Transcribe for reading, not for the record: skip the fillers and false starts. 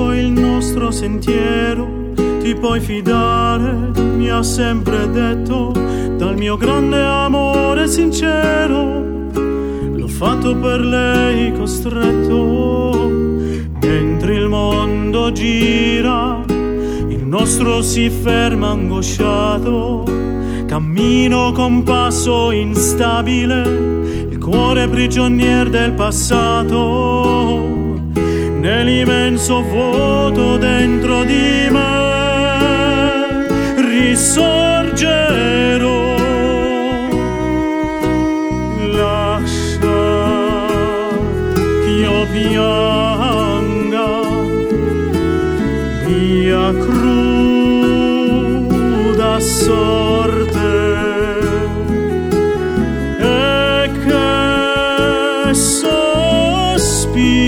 lungo il nostro sentiero, ti puoi fidare, mi ha sempre detto, dal mio grande amore sincero. L'ho fatto per lei costretto, mentre il mondo gira, il nostro si ferma angosciato. Cammino con passo instabile, il cuore prigionier del passato. Nell'immenso vuoto dentro di me risorgerò. Lascia che io pianga, mia cruda sorte, e che sospiro